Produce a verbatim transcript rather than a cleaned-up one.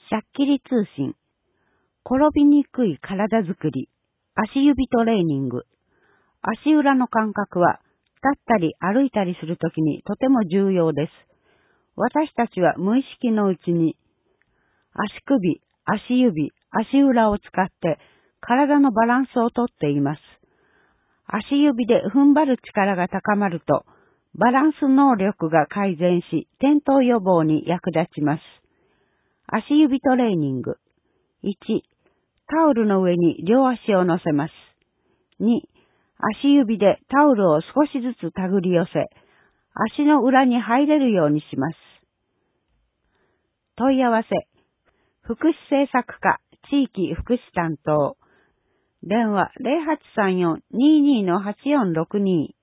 しゃっきり通信。転びにくい体づくり。足指トレーニング。足裏の感覚は、立ったり歩いたりするときにとても重要です。私たちは無意識のうちに、足首、足指、足裏を使って体のバランスをとっています。足指で踏ん張る力が高まると、バランス能力が改善し、転倒予防に役立ちます。足指トレーニング。いち、タオルの上に両足を乗せます。に、足指でタオルを少しずつ手繰り寄せ、足の裏に入れるようにします。問い合わせ、福祉政策課地域福祉担当。電話 ゼロはちさんよん にーにー はちよんろくに